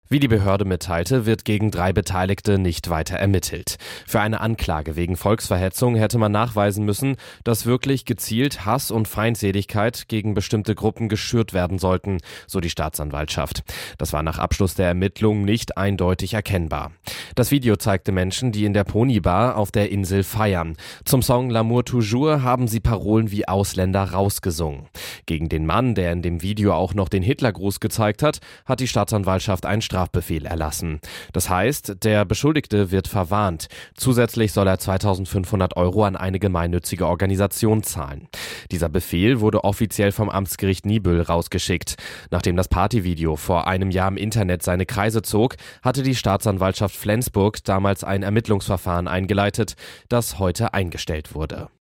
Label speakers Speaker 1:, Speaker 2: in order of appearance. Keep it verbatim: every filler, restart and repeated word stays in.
Speaker 1: Wie die Behörde mitteilte, wird gegen drei Beteiligte nicht weiter ermittelt. Für eine Anklage wegen Volksverhetzung hätte man nachweisen müssen, dass wirklich gezielt Hass und Feindseligkeit gegen bestimmte Gruppen geschürt werden sollten, so die Staatsanwaltschaft. Das war nach Abschluss der Ermittlungen nicht eindeutig erkennbar. Das Video zeigte Menschen, die in der Pony-Bar auf der Insel feiern. Zum Song L'amour toujours haben sie Parolen wie Ausländer rausgesungen. Gegen den Mann, der in dem Video auch noch den Hitlergruß gezeigt hat, hat die Staatsanwaltschaft einen Strafbefehl erlassen. Das heißt, der Beschuldigte wird verwarnt. Zusätzlich soll er zweitausendfünfhundert Euro an eine gemeinnützige Organisation zahlen. Dieser Befehl wurde offiziell vom Amtsgericht Niebüll rausgeschickt. Nachdem das Partyvideo vor einem Jahr im Internet seine Kreise zog, hatte die Staatsanwaltschaft Flensburg damals ein Ermittlungsverfahren eingeleitet, das heute eingestellt wurde.